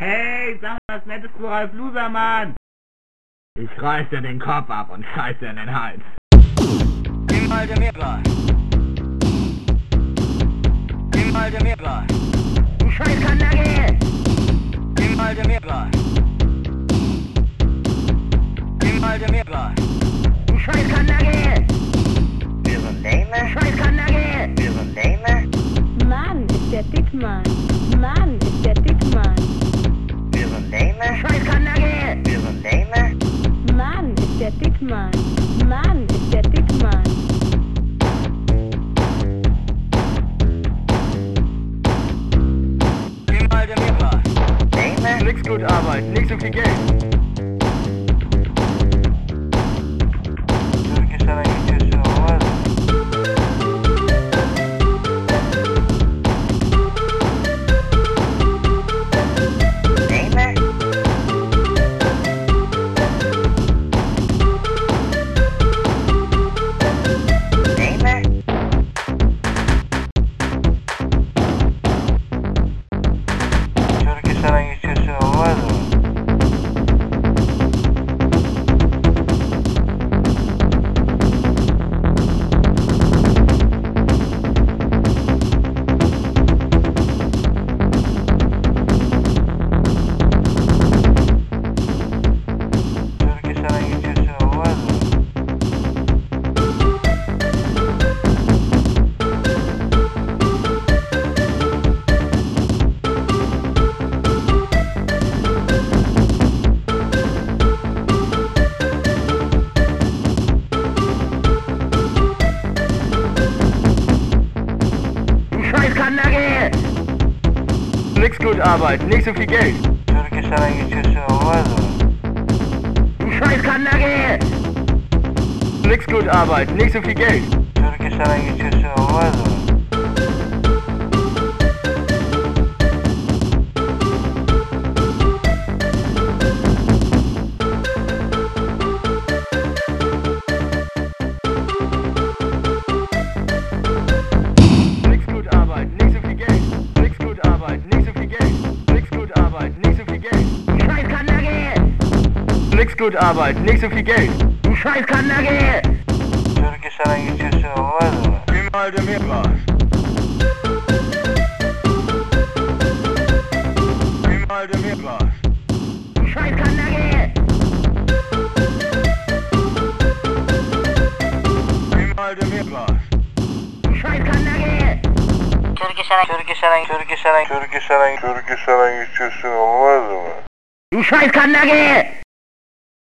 Hey, sag mal, was nettes zu Ralf Losermann. Ich reiß dir den Kopf ab und scheiß dir in den Hals. Im Alter Meerbar. Im Alter Meerbar. Du Scheißkanacke! Im Alter Meerbar. Im Alter Meerbar. Du Scheißkanacke! Wir sind Lame. Du Scheißkanacke! Wir sind Lame. Mann, ist der Dickmann. Mann, ist der Dickmann. Wir sind Du Lame. Scheißkanacke! Wir sind Lame. Mann, ist der Dickmann. Mann, ist der Dickmann. Im Alter Meerbar. Lame! Nix gut arbeiten, nicht so viel Geld. Türkischer geçiyorsun olmaz mı? Lame! Lame! Türkischer geçiyorsun olmaz mı? Türkischer geçiyorsun olmaz mı? Du Scheißkanacke! Nix gut arbeiten, nicht so viel Geld. Türkischer geçiyorsun olmaz mı? Du Scheißkanacke! Nix gut arbeiten, nicht so viel Geld. Türkischer geçiyorsun olmaz mı? Nix gut arbeiten, nicht so viel Geld. Nix gut arbeiten, nicht so viel Geld. Nix gut arbeiten, nicht so viel Geld. Du Scheißkanacke! Nix gut arbeiten, nicht so viel Geld. Du Scheißkanacke! Türkischer geçiyorsun olmaz mı? Im Alter Meerbar. Im Alter Meerbar. Du Scheißkanacke! Im Alter Meerbar. Du Scheißkanacke! Türkischer geçiyorsun olmaz mı? Du Scheißkanacke!